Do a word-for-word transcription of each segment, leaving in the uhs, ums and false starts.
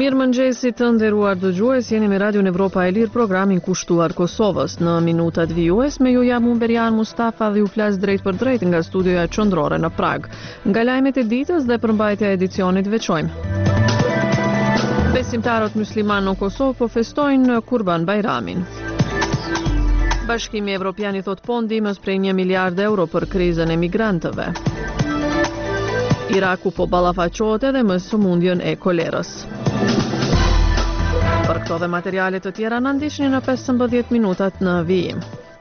Mirë mëngjesi të nderuar dëgjues, jeni me Radio Evropa e Lirë, programin kushtuar Kosovës. Në minutat vijues me ju jam Umberian Mustafa dhe ju flas drejt për drejt nga studioja qendrore në Prag. Nga lajmet e ditës dhe përmbajtja e edicionit veçojmë. Besimtarët musliman në Kosovë po festojnë Kurban Bajramin. Bashkimi Evropian i thot po ndihmës prej një miliard euro për krizën e migrantëve. Iraku po ballafaqohet edhe me sëmundjen e kolerës. Për këto dhe materiale të tjera na ndiqni në pesëmbëdhjetë minutat në vijim.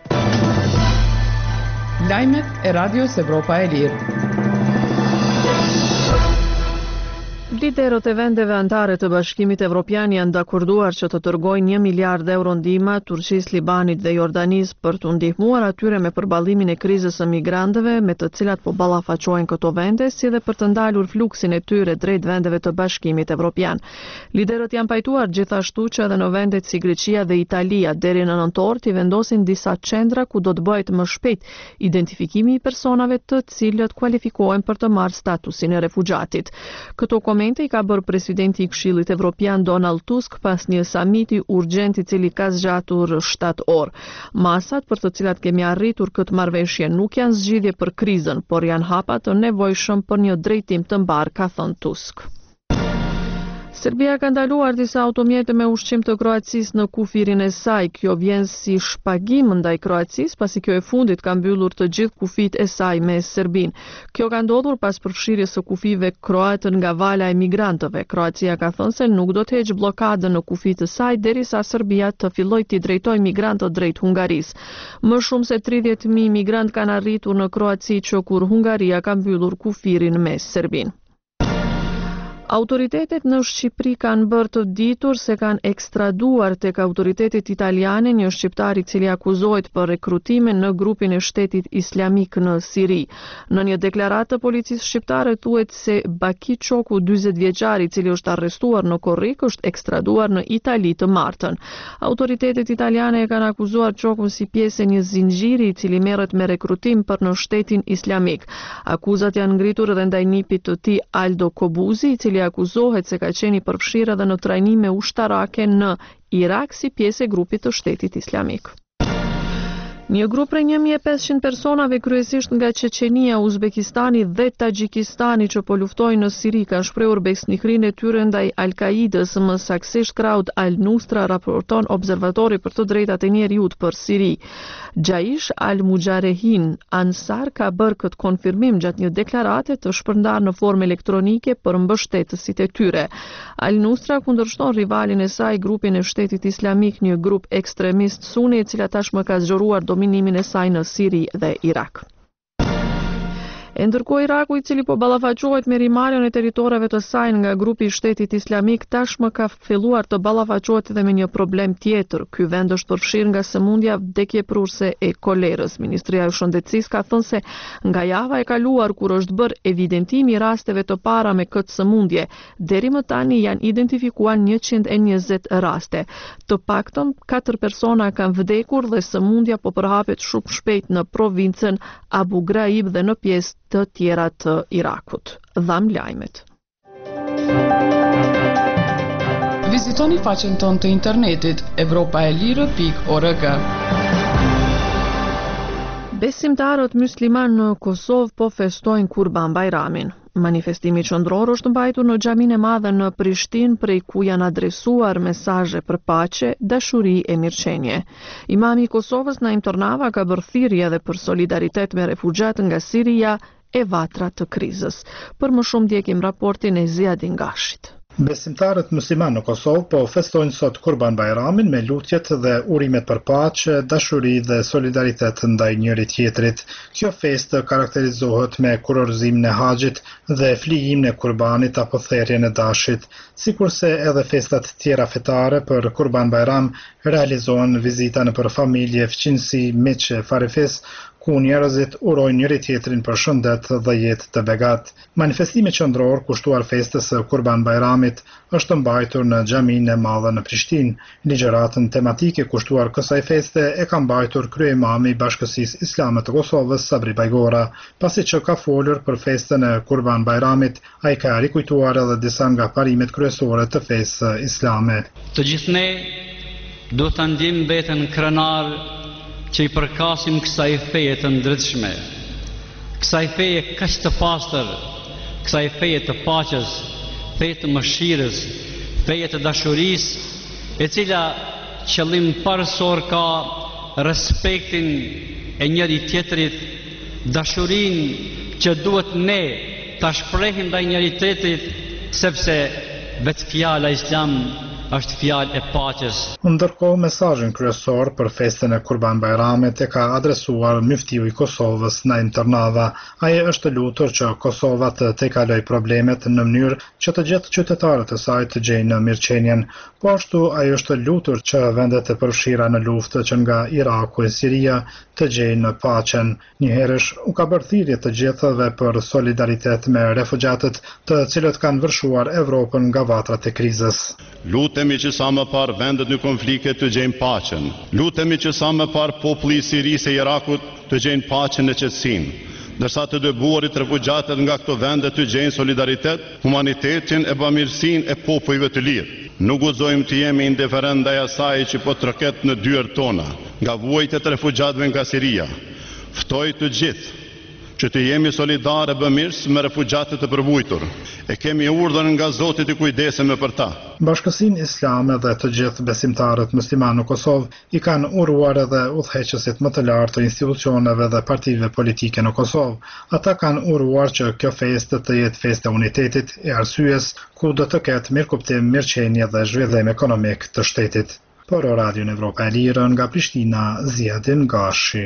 Lajmet e Radios Evropa e Lirë. Liderët e vendeve antare të Bashkimit Evropian janë dakorduar që të tërgojnë një miliard euro ndihma Turqisë, Libanit dhe Jordanisë për të ndihmuar atyre me përballimin e krizës së migrantëve me të cilat po ballafaqohen këto vende, si dhe për të ndalur fluksin e tyre drejt vendeve të Bashkimit Evropian. Liderët janë pajtuar gjithashtu që edhe në vendet si Greqia dhe Italia deri në nëntor t'i vendosin disa qendra ku do të bëhet më shpejt identifikimi i personave të cilët kualifikohen për të marrë statusin e refugjatit. Këto komente i ka bërë presidenti i Këshillit Evropian Donald Tusk pas një samiti urgjent i cili ka zgjatur shtatë orë. Masat për të cilat kemi arritur këtë marrëveshje nuk janë zgjidhje për krizën, por janë hapa të nevojshëm për një drejtim të mbar, ka thënë Tusk. Serbia ka ndaluar disa automjete me ushqim të Kroacisë në kufirin e saj. Kjo vjen si shpagim ndaj Kroacisë, pasi kjo e fundit ka mbyllur të gjithë kufit e saj me Serbinë. Kjo ka ndodhur pas përfshirjes së kufive kroate nga vala e migrantëve. Kroacia ka thënë se nuk do të heqë bllokadën në kufit të saj derisa Serbia të fillojë t'i drejtojë migrantët drejt Hungarisë. Më shumë se tridhjetë mijë migrantë kanë arritur në Kroaci që kur Hungaria ka mbyllur kufirin me Serbinë. Autoritetet në Shqipëri kanë bërë të ditur se kanë ekstraduar tek autoritetet italiane një shqiptar i cili akuzohet për rekrutimin në grupin e Shtetit Islamik në Siri. Në një deklaratë të policisë shqiptare thuhet se Baki Çoku, dyzet vjeçar, i cili është arrestuar në Korrik, është ekstraduar në Itali të martën. Autoritetet italiane e kanë akuzuar Çokun si pjesë e një zinxhiri i cili merret me rekrutim për në Shtetin Islamik. Akuzat janë ngritur edhe ndaj nipit të tij Aldo Kobuzi, i cili akuzohet se ka qenë i përfshirë edhe në trajnime ushtarake në Irak si pjesë e grupit të Shtetit Islamik. Një grup prej një mijë e pesëqind personave kryesisht nga Çeçenia, Uzbekistani dhe Tagjikistani që po luftojnë në Siri kanë shprehur besnikrinë e tyre ndaj Al-Kaidës, më saktësisht krahut Al-Nusra, raporton Observatori për të drejtat e njerëzit për Siri. Jaish al-Mujarehin Ansar ka bërë këtë konfirmim gjatë një deklarate të shpërndarë në formë elektronike për mbështetësit e tyre. Al-Nusra kundërshton rivalin e saj, grupin e Shtetit Islamik, një grup ekstremist suni e cila tashmë ka zgjeruar dominimin e saj në Siri dhe Irak. E ndërkohë Iraku, i cili po ballafaqohet me rimarrjen e territoreve të saj nga grupi i Shtetit Islamik, tashmë ka filluar të ballafaqohet edhe me një problem tjetër. Ky vend është përfshirë nga sëmundja vdekjeprurse e kolerës. Ministria e Shëndetësisë ka thënë se nga java e kaluar, kur është bërë evidentimi i rasteve të para me këtë sëmundje, deri më tani janë identifikuar njëqind e njëzet raste. Të paktën katër persona kanë vdekur dhe sëmundja po përhapet shumë shpejt në provincën Abu Ghraib dhe në pjesë të tjera të Irakut. Dham lajmet. Vizitoni faqen tonë të internetit evropaelire pikë org. Besimtarët musliman në Kosovë po festojnë Kurban Bajramin. Manifestimi qendror është mbajtur në xhaminë e madhe në Prishtinë, prej ku janë adresuar mesazhe për paqe, dashuri e mirëqenie. Imami i Kosovës Naim Tornava ka bërë thirrje edhe për solidaritet me refugjat nga Siria e vatra të krizës. Për më shumë ndjekim raportin e Ziadin Gashit. Besimtarët musliman në Kosovë po festojnë sot Kurban Bajramin me lutjet dhe urimet për paqe, dashuri dhe solidaritet ndaj njëri tjetrit. Kjo festë karakterizohet me kurorëzimin e haxhit dhe flijimin e kurbanit apo therrjen e dashit. Sikurse edhe festat tjera fetare, për Kurban Bajram realizohen vizita nëpër familje, fqinësi, miqe, farefis, ku njerëzit urojnë njëri tjetrin për shëndet dhe jetë të begat. Manifestimi qendror kushtuar festës së Kurban Bayramit është mbajtur në xhaminë e madhe në Prishtinë. Ligjëratën tematike kushtuar kësaj feste e ka mbajtur kryemami i Bashkësisë Islame të Kosovës, Sabri Bajgora. Pasi që ka folur për festën e Kurban Bayramit, ai ka rikujtuar edhe disa nga parimet kryesore të festës islame. Të gjithë ne duhet të ndjejmë veten krenar që i përkasim kësaj feje të ndritshme, kësaj feje kaq të pastër, kësaj feje të paqes, feje të mëshirës, feje të dashurisë, e cila qëllim parësor ka respektin e njëri tjetrit, dashurinë që duhet ne ta shprehim ndaj njëri tjetrit, sepse vetë fjala Islam është fjalë e paqes. Ndërkohë, mesazhin kryesor për festën e Kurban Bayramit e ka adresuar Muftiu i Kosovës, Naim Tërnava. Ai është lutur që Kosova të tejkalojë problemet në mënyrë që të gjithë qytetarët e saj të gjejnë mirëqenien. Po ashtu ai është lutur që vendet e përfshira në luftë që nga Iraku e Siria të gjejnë paqen. Njëherësh u ka bërë thirrje të gjithëve për solidaritet me refugjatët, të cilët kanë vërshuar Evropën nga vatrat e krizës. Lutemi që sa më parë vendet në konflikte të gjejnë paqen. Lutemi që sa më parë populli i Sirisë e Irakut të gjejnë paqen e qetësinë, ndërsa të dëbuarit refugjatët nga këto vende të gjejnë solidaritet, humanitetin e bamirësinë e popujve të lirë. Nuk guxojmë të jemi indiferent ndaj asaj që po troket në dyert tona, nga vuajtjet e refugjatëve nga Siria. Ftoj të gjithë që të jemi solidare bëmirës me refugjatët të përvujtur. E kemi urdhën nga Zoti të kujdesemi për ta. Bashkësinë Islame dhe të gjithë besimtarët muslimanë në Kosovë i kanë uruar edhe udhëheqësit më të lartë të institucioneve dhe partive politike në Kosovë. Ata kanë uruar që kjo festë të jetë festë e unitetit, e arsyes, ku do të ketë mirëkuptim, mirëqenie dhe zhvillim ekonomik të shtetit. Për Radion Evropa e Lirë nga Prishtina, Ziadin Gashi.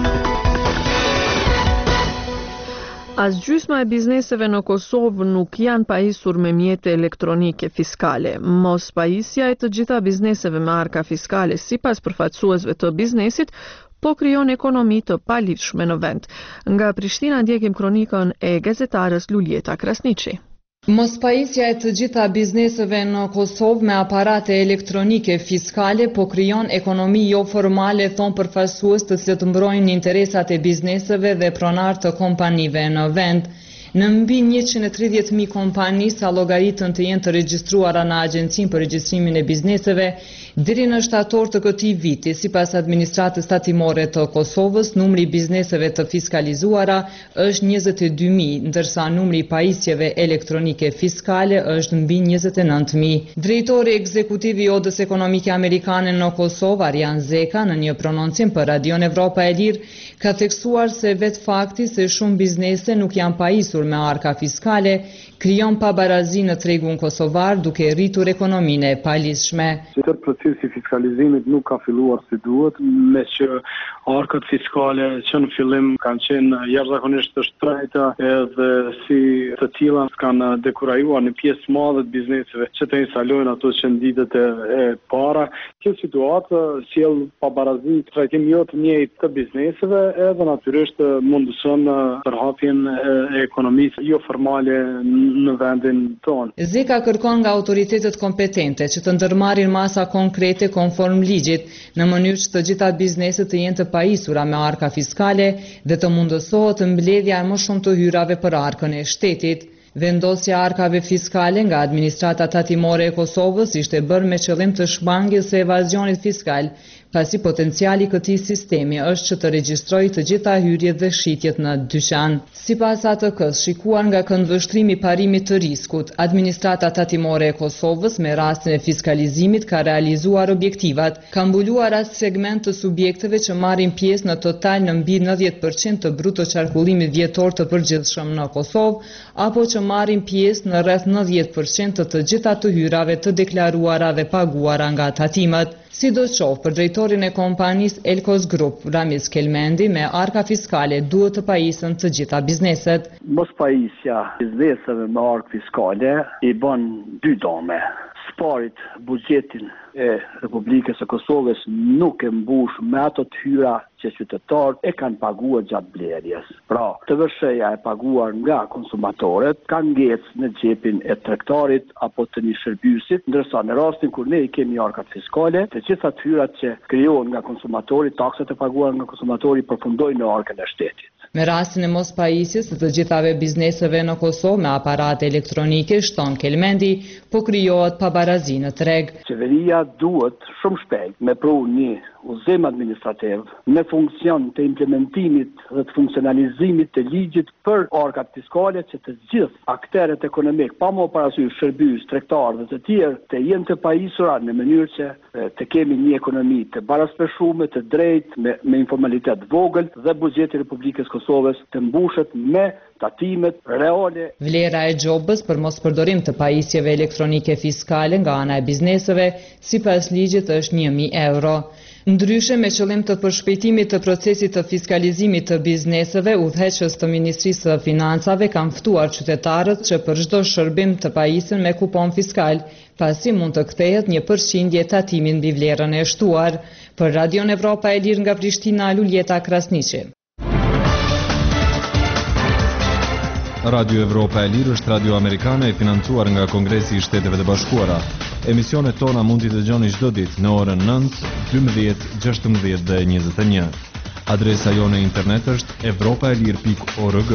As gjysma e bizneseve në Kosovë nuk janë pajisur me mjete elektronike fiskale. Mos pajisja e të gjitha bizneseve me arka fiskale sipas përfaqësuesve të biznesit po krijon ekonomi të palidhshme në vend. Nga Prishtina ndjekim kronikën e gazetarës Luljeta Krasniqi. Mospajisja e të gjitha bizneseve në Kosovë me aparate elektronike fiskale po krijon ekonomi jo formale, thon përfaqësues të cilët mbrojnë interesat e bizneseve dhe pronar të kompanive në vend. Në mbi njëqind e tridhjetë mijë kompani sa llogaritën të jenë të regjistruara në Agjencinë për Regjistrimin e Bizneseve, deri në shtator të këtij viti, sipas administratës tatimore të Kosovës, numri i bizneseve të fiskalizuara është njëzet e dy mijë, ndërsa numri i pajisjeve elektronike fiskale është mbi njëzet e nëntë mijë. Drejtori ekzekutiv i Odës Ekonomike Amerikane në Kosovë, Arjan Zeka, në një prononcim për Radion Evropa e Lirë, ka theksuar se vetë fakti se shumë biznese nuk janë pajisur me arka fiskale krijon pabarazi në tregun kosovar, duke rritur ekonominë e palidhshme. Tërë procesi i fiskalizimit nuk ka filluar si duhet, me që arkat fiskale që në fillim kanë qenë jashtëzakonisht të shtrejta edhe si të tilla kanë dekurajuar në pjesë madhe të bizneseve që të instalojnë ato qenditët e, e para. Kjo situatë sjell pabarazi, trajtim jo të njëjtë të bizneseve, edhe natyrisht mundëson përhapjen e ekonomisë jo formale në vendin tonë. Zeka kërkon nga autoritetet kompetente që të ndërmarrin masa konkrete konform ligjit, në mënyrë që të gjitha bizneset të jenë të pajisura me arka fiskale dhe të mundësohet mbledhja e më shumë të hyrave për arkën e shtetit. Vendosja arkave fiskale nga administrata tatimore e Kosovës ishte bërë me qëllim të shmangjes së evazionit fiskal, pasi potenciali këtij sistemi është që të regjistrojë të gjitha hyrjet dhe shitjet në dyqan. Sipas A T K-s, shikuar nga këndvështrimi i parimit të riskut, administrata tatimore e Kosovës me rastin e fiskalizimit ka realizuar objektivat, ka mbuluar atë segment të subjekteve që marrin pjesë në total në mbi nëntëdhjetë përqind të bruto qarkullimit vjetor të përgjithshëm në Kosovë, apo që marrin pjesë në rreth nëntëdhjetë përqind të të gjitha të hyrave të deklaruara dhe paguara nga tatimet. Sidoqoftë, për drejtorin e kompanisë Elkos Group, Ramiz Kelmendi, me arka fiskale duhet të pajisen të gjitha bizneset. Mos pajisja bizneseve me arkë fiskale i bën dy dome. sparit buxhetin e Republikës së Kosovës nuk e mbush me ato të hyra që qytetarët e kanë paguar gjatë blerjes. Pra, të vësheja e paguar nga konsumatorët kanë ngecë në xhepin e tregtarit apo të një shërbysit, ndërsa në rastin kur ne i kemi arkat fiskale, të gjitha të hyrat që krijohen nga konsumatori, taksat e paguara nga konsumatori përfundojnë në arkën e shtetit. Me rastin e mos pajisjes të të gjithave bizneseve në Kosovë me aparate elektronike, shton Kelmendi, po krijohet pabarazi në treg. Qeveria duhet shumë shpejt me pru një udhëzim administrativ me funksion të implementimit dhe të funksionalizimit të ligjit për arkat fiskale që të gjithë aktorët ekonomik, pa më parasysh shërbys, tregtar dhe të tjerë të jenë të pajisura në mënyrë që të kemi një ekonomi të baraspeshume, të drejtë, me, me informalitet vogël dhe buxheti i Republikës Kosovës të mbushet me tatimet reale. Vlera e gjobës për mos përdorim të pajisjeve elektronike fiskale nga ana e bizneseve sipas ligjit është një mijë euro. Ndryshe, me qëllim të përshpejtimit të procesit të fiskalizimit të bizneseve, udhëheqës të Ministrisë të Financave kanë ftuar qytetarët që për çdo shërbim të pajisën me kupon fiskal, pasi mund të kthehet një përqindje tatimin mbi vlerën e shtuar. Për Radion Evropa e Lirë nga Prishtina, Luljeta Krasniqi. Radio Evropa e Lirë është radio amerikane e financuar nga Kongresi i Shteteve të Bashkuara. Emisionet tona mund t'i dëgjoni çdo ditë në orën nëntë, dymbëdhjetë, gjashtëmbëdhjetë dhe njëzet e një. Adresa jone internet është evropaelir pikë org.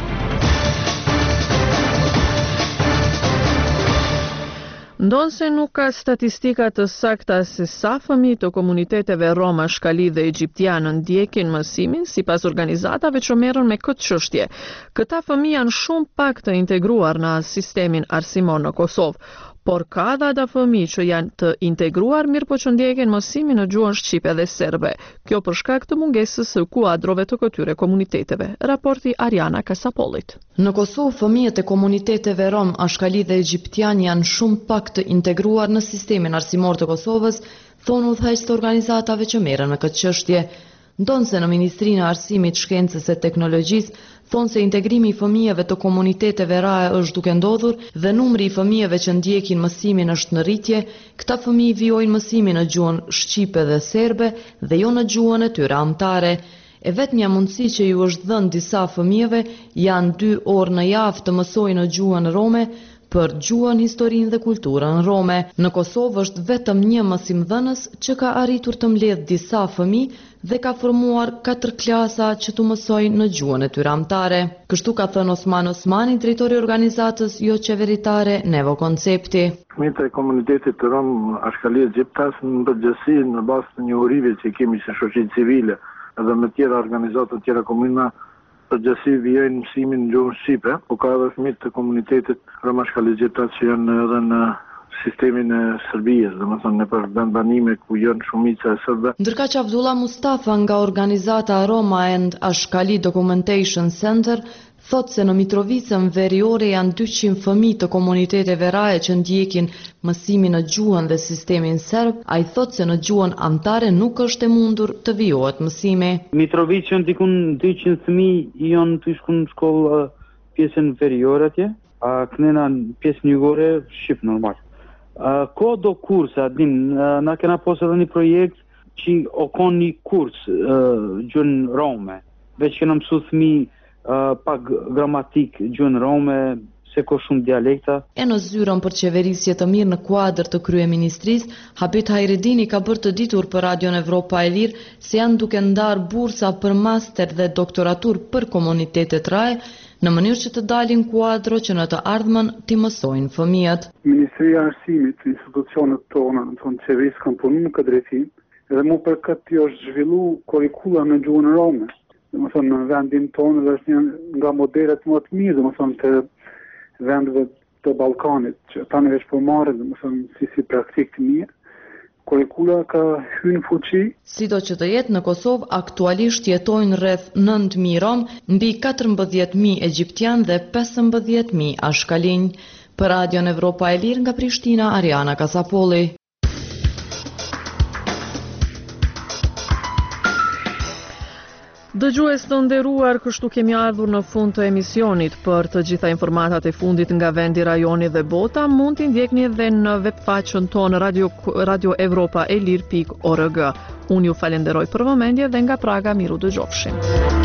Ndonë se nuk ka statistika të sakta se sa fëmijë të komuniteteve Rom, Ashkali dhe Egjiptianë ndjekin mësimin, sipas organizatave që merren me këtë çështje. Këta fëmijë janë shumë pak të integruar në sistemin arsimor në Kosovë, por ka dhe ata fëmijë që janë të integruar mirë po që ndjekin mësimin në gjuhën shqipe dhe serbe. Kjo për shkak të mungesës së kuadrove të këtyre komuniteteve. Raporti Ariana Kasapollit. Në Kosovë, fëmijët e komuniteteve Rom, Ashkali dhe Egjiptian janë shumë pak të integruar në sistemin arsimor të Kosovës, thonë udhëheqës të organizatave që merren me këtë çështje. Ndonse në Ministrinë e Arsimit, Shkencës e Teknologjisë thonë se integrimi i fëmijëve të komuniteteve raje është duke ndodhur dhe numri i fëmijëve që ndjekin mësimin është në rritje, këta fëmijë vijojnë mësimin në gjuhën shqipe dhe serbe dhe jo në gjuhën e tyre anëtare. E vetmja mundësi që ju është dhënë disa fëmijëve janë dy orë në javë të mësojnë në gjuhën rome, për gjuhën, historinë dhe kulturën rome. Në Kosovë është vetëm një mësimdhënës që ka arritur të mbledh disa fëmijë dhe ka formuar katër klasa që të mësojnë në gjuhën e tyre anëtare. Kështu ka thënë Osman Osmani, drejtori i organizatës jo qeveritare Nevo Koncepti. Fëmijët e komunitetit të Rom, Ashkali dhe Egjiptas në përgjithësi në bazë të njohurive që kemi si shoqëri civile edhe me tjera organizata të tjera komuna, përgjithësi vijojnë mësimin në gjuhën shqipe, po ka edhe fëmijë të komunitetit Rom, Ashkali dhe Egjiptas që janë edhe në sistemin e Serbisë, domethënë në për vend banime ku janë shumica e serbëve. Ndërkaq Abdullah Mustafa nga organizata Roma and Ashkali Documentation Center thot se në Mitrovicën veriore janë dyqind fëmijë të komuniteteve raje që ndjekin mësimin në gjuhën dhe sistemin serb. Ai thot se në gjuhën anëtare nuk është e mundur të vijohet mësimi. Mitrovicën dikun dyqind fëmijë janë të shkunë në shkollë pjesën veriore atje, a kënena pjesën jugore shqip normal. Uh, ko do kursa, din, uh, na kena posë edhe një projekt që o kon një kurs uh, gjën rome, veç kena mësu thmi uh, pak gramatik gjën rome, se ko shumë dialekta. E në zyrën për qeverisje të mirë në kuadër të kryeministrisë, Habit Hajredini ka bërë të ditur për Radion Evropa e Lirë se janë duke ndarë bursa për master dhe doktoratur për komunitetet raje, në mënyrë që të dalin kuadro që në të ardhmen t'i mësojnë fëmijët. Ministria e Arsimit, institucionet tona, në tonë qeverisë kanë punu në këtë drejtim, edhe mu për këtë jo është zhvillu kurikula në gjuhën rome. Dhe më thonë në vendin tonë dhe është një nga modelet më të mirë, dhe më thonë të vendeve të Balkanit, që ta në veç për marrë, dhe më thonë si si praktik të mirë. Kurikula ka hynë fuqi. Sido që të jetë në Kosovë, aktualisht jetojnë rreth nëntë mijë rom, mbi katërmbëdhjetë mijë egjiptian dhe pesëmbëdhjetë mijë ashkalinj. Për Radion Evropa e Lirë nga Prishtina, Ariana Kasapolli. Dëgjues të nderuar, kështu kemi ardhur në fund të emisionit. Për të gjitha informatat e fundit nga vendi, rajoni dhe bota, mund t'i ndjekni edhe në webfaqen tonë radio, radio Evropa e Lir pikë org. Unë ju falenderoj për vëmendje dhe nga Praga miru dëgjofshim.